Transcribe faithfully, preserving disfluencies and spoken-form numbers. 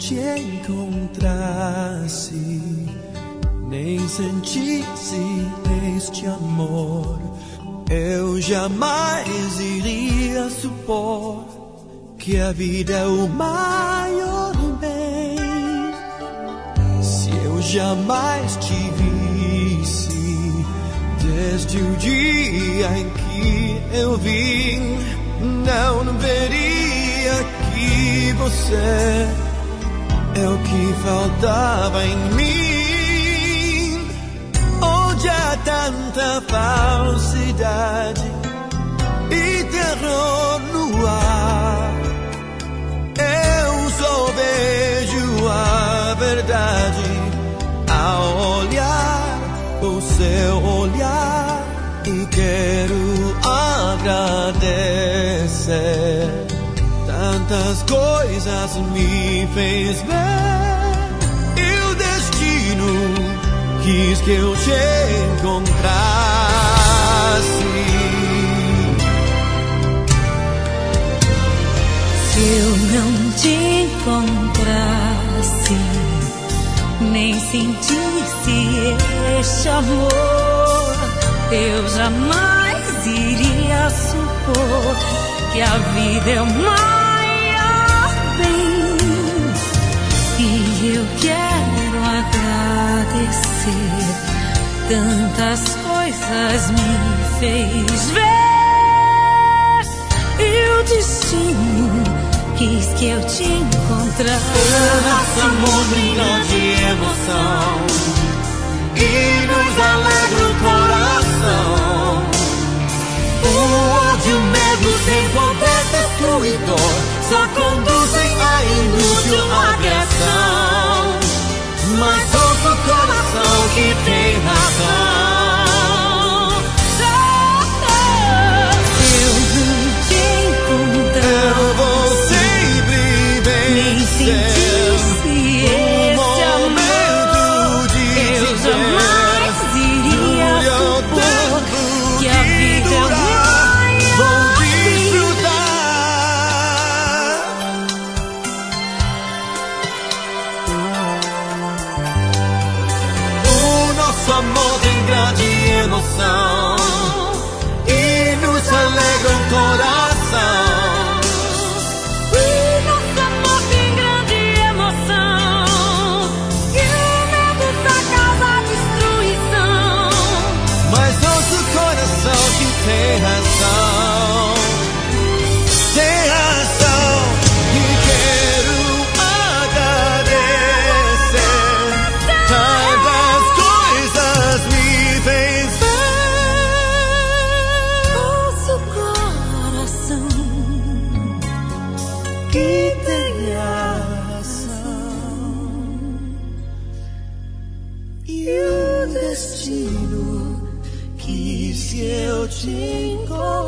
te encontrasse, nem sentisse este amor, eu jamais iria supor que a vida é o maior bem. Se eu jamais te visse, desde o dia em que eu vim, não veria que você é o que faltava em mim. Onde há tanta falsidade e terror no ar, eu só vejo a verdade ao olhar o seu olhar, e quero agradecer. Tantas coisas me fez ver, e o destino quis que eu te encontrasse. Se eu não te encontrasse, nem sentisse este amor, eu jamais iria supor que a vida é o maior bem. E eu quero agradecer, tantas coisas me fez ver, e o destino quis que eu te encontrasse. O nosso amor tem grande emoção e nos alegra o coração. O ódio, o medo sem poder destruidor só conduzem a inútil agressão. Mas ouça o coração que tem razão. Eu não te encontrar, Eu vou sempre nem vencer sentisse o esse momento amor, de eu dizer: jamais iria dure ao supor tempo que a vida é o durar, maior vou bem. desfrutar. O nosso amor tem grande emoção e nos alegra o coração. Nosso amor tem grande emoção, e o medo só causa destruição. Mas ouça o coração que tem razão, tem razão. E quero agradecer, tantas coisas me fez ver. Ouça o coração Que tem razão, e o destino quis que eu te encontrasse.